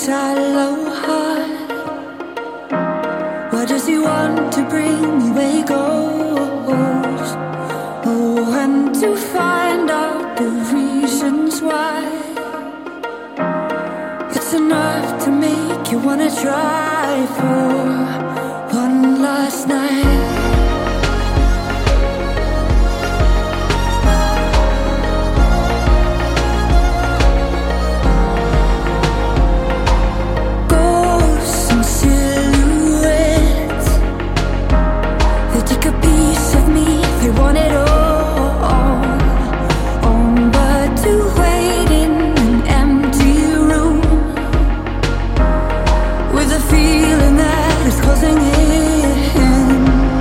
shallow heart. Why does he want to bring me where he goes? Oh, and to find out the reasons why. It's enough to make you wanna try for one last night. Want it all, but to wait in an empty room with a feeling that is closing in.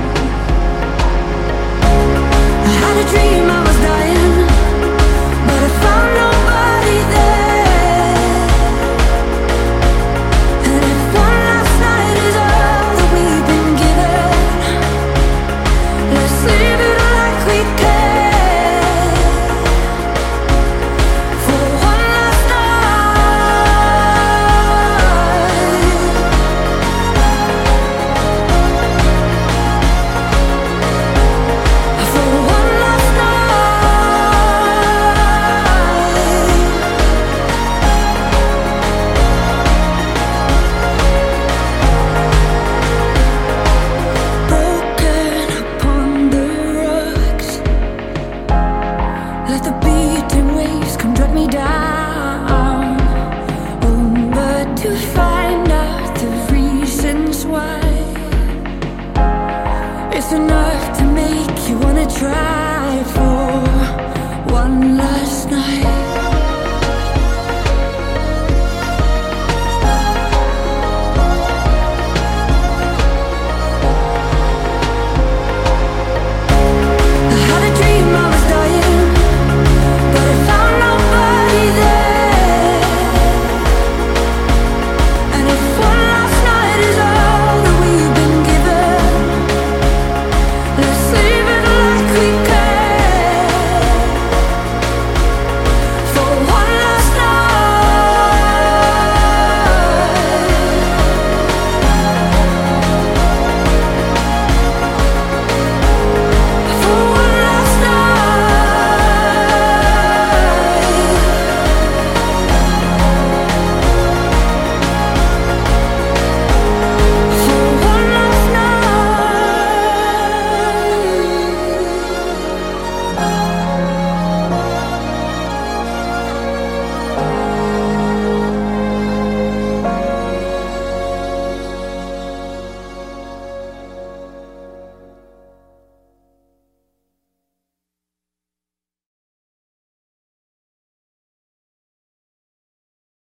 I had a dream I was dying, but I found nobody there. And if one last night is all that we've been given, let's leave it we care for one last night. For one last broken upon the rocks. Let the beating waves come drag me down. Oh, but to find out the reasons why, it's enough to make you wanna try.